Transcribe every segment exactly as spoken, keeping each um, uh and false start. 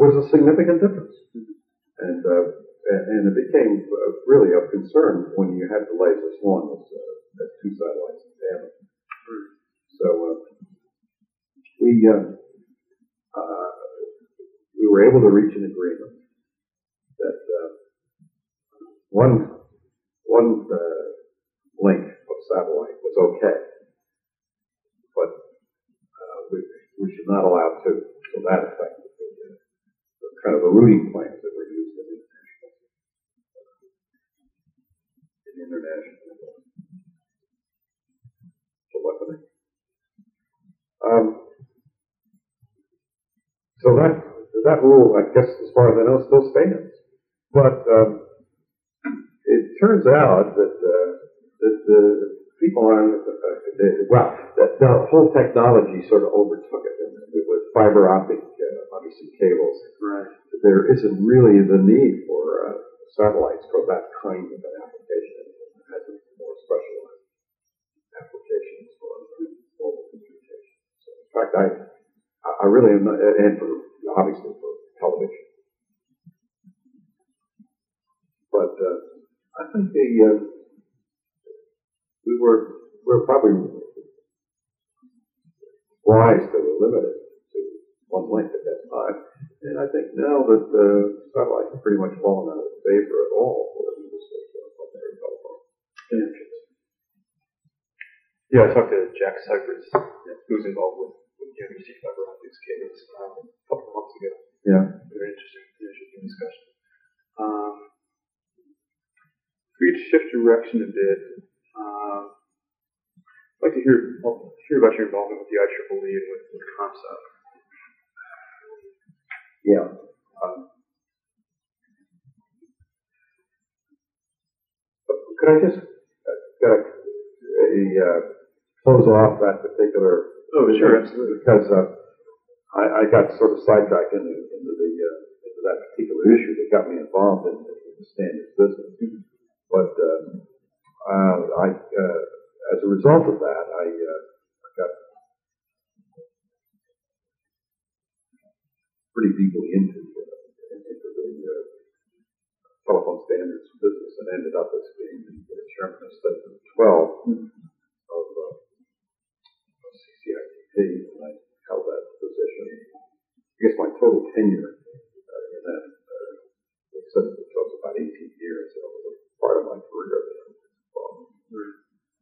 was a significant difference. And, uh, and it became uh, really of concern when you had delays as long as, uh, as two satellites in tandem. So uh, we uh, uh, we were able to reach an agreement that uh, one one uh, link of satellite was okay, but uh, we we should not allow two. So that affected the, uh, the kind of the routing plans that were used in international in international telephony. Um, so that that rule, I guess, as far as I know, still stands. But um, it turns out that uh, that the people on uh, the, well, that the whole technology sort of overtook it, and with fiber optic, uh, obviously cables. Right. There isn't really the need for uh, satellites for that kind of an application. It has more specialized applications for mobile communication. So in fact, I I really am not, and for obviously for television. But uh, I think the uh, we were we were probably wise to limit it to one link at that time, and I think now that uh, satellites have pretty much fallen out of favor at all for the use of ordinary telephone connections. Yeah, I talked to Jack Cypress, who's involved with, with the undersea fiber optics cables um, a couple of months ago. Yeah. Very interesting, interesting discussion. Um, for you to shift direction a bit, um, I'd like to hear, well, hear about your involvement with the I triple E and with, with ComSat. Yeah. Um, could I just uh, get a, a uh, close off that particular? Oh, sure, absolutely. Because uh, I, I got sort of sidetracked into, into the uh, into that particular issue that got me involved in, in the standards business. Mm-hmm. But uh, uh, I, uh, as a result of that, I, uh, I got pretty deeply into uh, into the uh, telephone standards business, and ended up as being the chairman of Statement twelve mm-hmm. of, uh, of C C I T T, and I held that position. I guess my total tenure uh, in that uh, was about eighteen years, so it was part of my career there. Mm-hmm.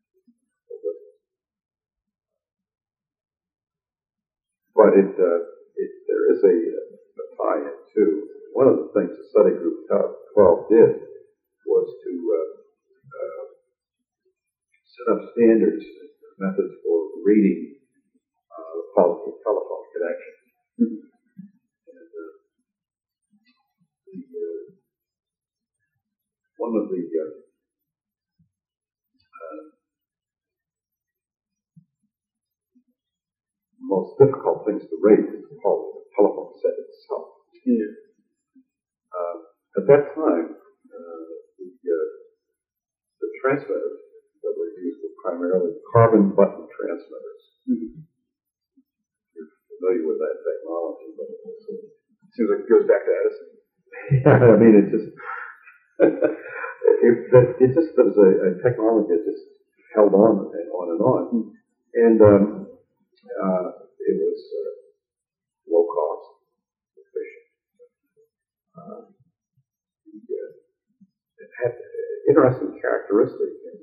But it, uh, it there is a, a tie-in too. One of the things the study group twelve did was to uh, uh, set up standards, methods for reading uh, telephone, telephone connections. Mm-hmm. And uh, the, uh, one of the uh, uh, most difficult things to rate is called the telephone set itself. Yeah. Uh, at that time, uh, the, uh, the transmitters that were used were primarily carbon button transmitters. Mm-hmm. You're familiar with that technology, but it, was, uh, it seems like it goes back to Edison. Yeah, I mean, it just it, it, it just was a, a technology that just held on and on and on, mm-hmm. and um, uh, it was uh, low cost, efficient. Uh, yeah. It had an interesting characteristic. It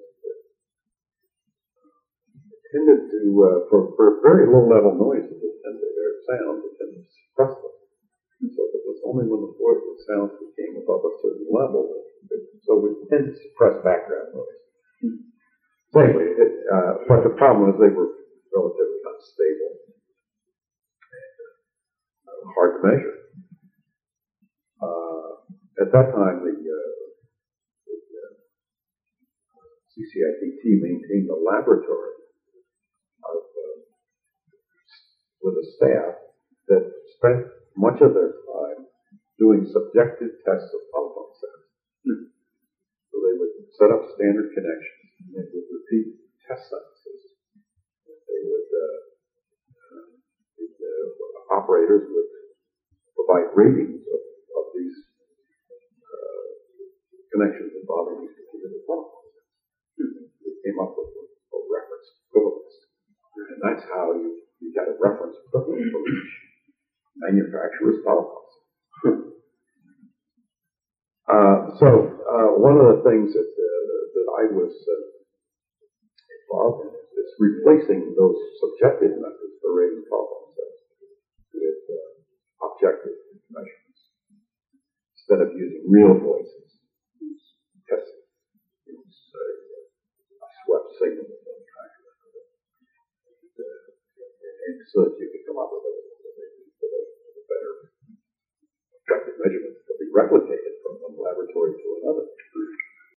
tended to, uh, for, for very low level noises, it tended to, or sounds, it tended to suppress them. And so it was only when the voice of sounds became above a certain level, it, so it tended to suppress background noise. Mm-hmm. So anyway, it, uh, but the problem was they were relatively unstable and uh, hard to measure. Uh, at that time, the, uh, the uh, C C I T T maintained a laboratory of, uh, with a staff that spent much of their time doing subjective tests of telephone sets. Mm-hmm. So they would set up standard connections, and they would repeat test sentences. They would, uh, uh, the uh, operators would provide ratings of, of these uh, connections involving these particular telephone sets. We came up with a reference equivalence. And that's how you, you get a reference equivalent for each manufacturer's telephone set. uh, so, uh, one of the things that, uh, that I was uh, involved in is, is replacing those subjective methods for rating telephone sets with uh, objective measurements. Instead of using real voices, use testing, use uh, a swept signal of some kind. And, uh, and so that you can come up with a, with a, with a better objective measurement.